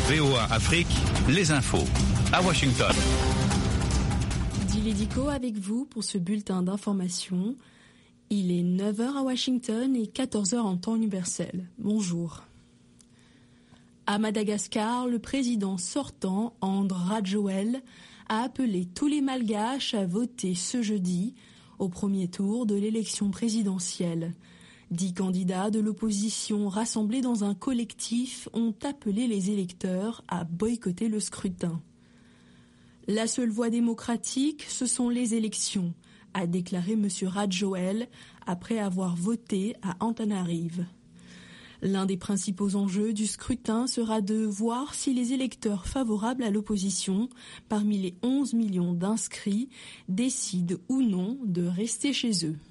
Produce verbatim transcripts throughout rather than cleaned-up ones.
V O A Afrique, les infos. À Washington. Dilédico avec vous pour ce bulletin d'information. Il est neuf heures à Washington et quatorze heures en temps universel. Bonjour. À Madagascar, le président sortant, Andry Rajoelina, a appelé tous les Malgaches à voter ce jeudi au premier tour de l'élection présidentielle. Dix candidats de l'opposition rassemblés dans un collectif ont appelé les électeurs à boycotter le scrutin. La seule voie démocratique, ce sont les élections, a déclaré M. Rajoelina après avoir voté à Antananarive. L'un des principaux enjeux du scrutin sera de voir si les électeurs favorables à l'opposition, parmi les onze millions d'inscrits, décident ou non de rester chez eux.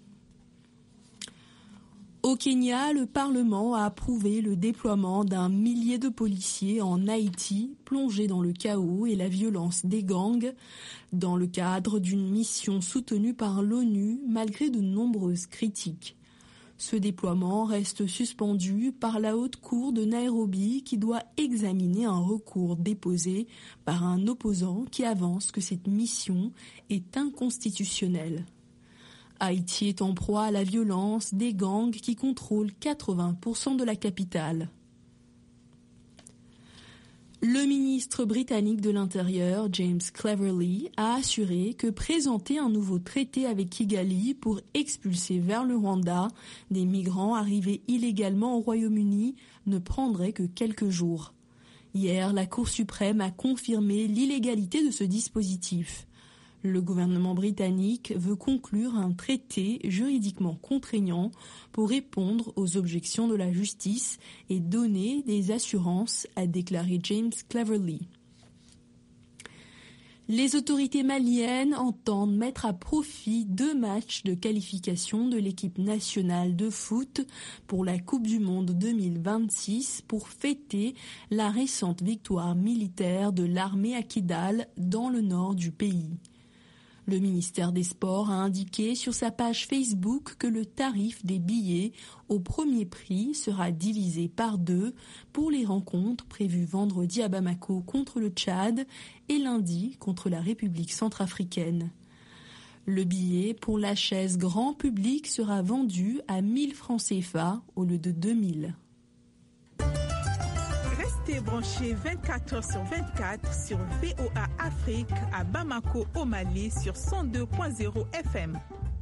Au Kenya, le Parlement a approuvé le déploiement d'un millier de policiers en Haïti, plongés dans le chaos et la violence des gangs, dans le cadre d'une mission soutenue par l'ONU malgré de nombreuses critiques. Ce déploiement reste suspendu par la Haute Cour de Nairobi qui doit examiner un recours déposé par un opposant qui avance que cette mission est inconstitutionnelle. Haïti est en proie à la violence des gangs qui contrôlent quatre-vingts pour cent de la capitale. Le ministre britannique de l'Intérieur, James Cleverly, a assuré que présenter un nouveau traité avec Kigali pour expulser vers le Rwanda des migrants arrivés illégalement au Royaume-Uni ne prendrait que quelques jours. Hier, la Cour suprême a confirmé l'illégalité de ce dispositif. Le gouvernement britannique veut conclure un traité juridiquement contraignant pour répondre aux objections de la justice et donner des assurances, a déclaré James Cleverly. Les autorités maliennes entendent mettre à profit deux matchs de qualification de l'équipe nationale de foot pour la Coupe du Monde deux mille vingt-six pour fêter la récente victoire militaire de l'armée à Kidal dans le nord du pays. Le ministère des Sports a indiqué sur sa page Facebook que le tarif des billets au premier prix sera divisé par deux pour les rencontres prévues vendredi à Bamako contre le Tchad et lundi contre la République centrafricaine. Le billet pour la chaise grand public sera vendu à mille francs C F A au lieu de deux mille. Restez branchés vingt-quatre heures sur vingt-quatre sur V O A Afrique à Bamako au Mali sur cent deux point zéro F M.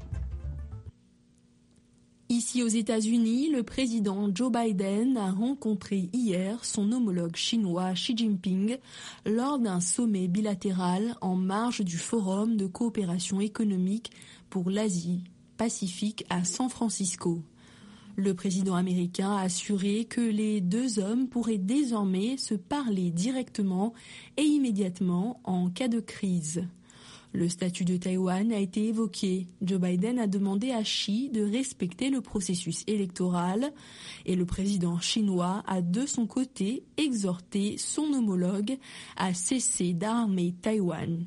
Ici aux États-Unis, le président Joe Biden a rencontré hier son homologue chinois Xi Jinping lors d'un sommet bilatéral en marge du Forum de coopération économique pour l'Asie-Pacifique à San Francisco. Le président américain a assuré que les deux hommes pourraient désormais se parler directement et immédiatement en cas de crise. Le statut de Taïwan a été évoqué. Joe Biden a demandé à Xi de respecter le processus électoral et le président chinois a de son côté exhorté son homologue à cesser d'armer Taïwan.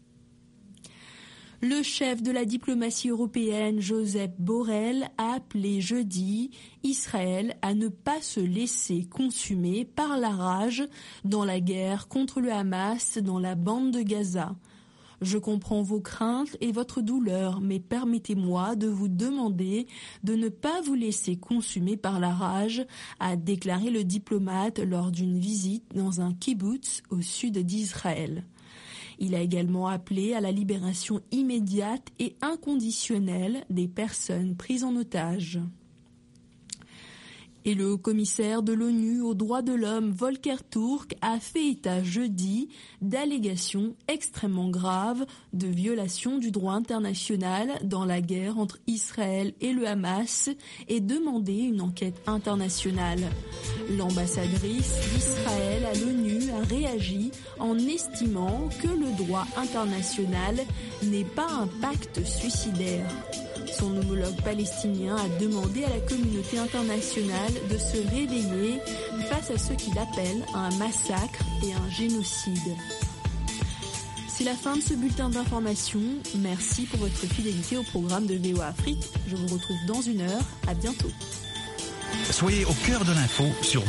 Le chef de la diplomatie européenne, Josep Borrell, a appelé jeudi Israël à ne pas se laisser consumer par la rage dans la guerre contre le Hamas dans la bande de Gaza. Je comprends vos craintes et votre douleur, mais permettez-moi de vous demander de ne pas vous laisser consumer par la rage, a déclaré le diplomate lors d'une visite dans un kibboutz au sud d'Israël. Il a également appelé à la libération immédiate et inconditionnelle des personnes prises en otage. Et le haut-commissaire de l'ONU aux droits de l'homme, Volker Turk, a fait état jeudi d'allégations extrêmement graves de violation du droit international dans la guerre entre Israël et le Hamas et demandé une enquête internationale. L'ambassadrice d'Israël à l'ONU a réagi en estimant que le droit international n'est pas un pacte suicidaire. Son homologue palestinien a demandé à la communauté internationale de se réveiller face à ce qu'il appelle un massacre et un génocide. C'est la fin de ce bulletin d'information. Merci pour votre fidélité au programme de V O A Afrique. Je vous retrouve dans une heure. À bientôt. Soyez au cœur de l'info sur